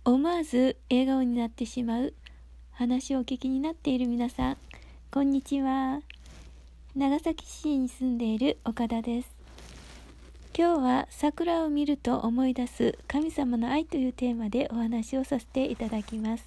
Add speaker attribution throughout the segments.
Speaker 1: 思わず笑顔になってしまう話をお聞きになっている皆さん、こんにちは。長崎市に住んでいる岡田です。今日は桜を見ると思い出す神様の愛というテーマでお話をさせていただきます。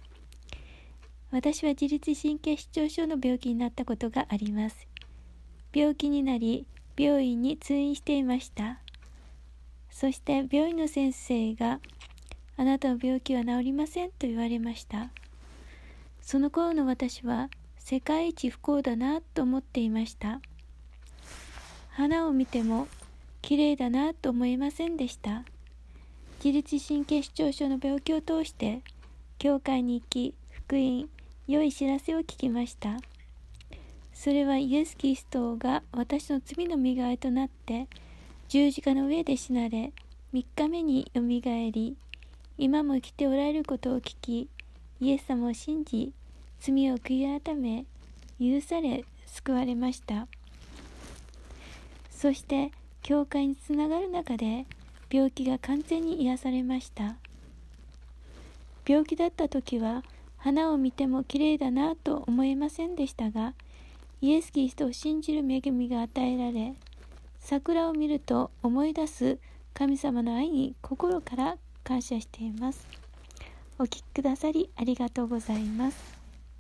Speaker 1: 私は自律神経失調症の病気になったことがあります。病気になり病院に通院していました。そして病院の先生があなたの病気は治りませんと言われました。その頃の私は世界一不幸だなと思っていました。花を見ても綺麗だなと思えませんでした。自律神経失調症の病気を通して教会に行き福音、良い知らせを聞きました。それはイエス・キリストが私の罪の身代わりとなって十字架の上で死なれ3日目によみがえり、今も生きておられることを聞き、イエス様を信じ、罪を悔い改め、許され、救われました。そして、教会につながる中で、病気が完全に癒されました。病気だった時は、花を見ても綺麗だなと思えませんでしたが、イエス・キリストを信じる恵みが与えられ、桜を見ると思い出す神様の愛に心から感謝しています。お聞きくださりありがとうございます。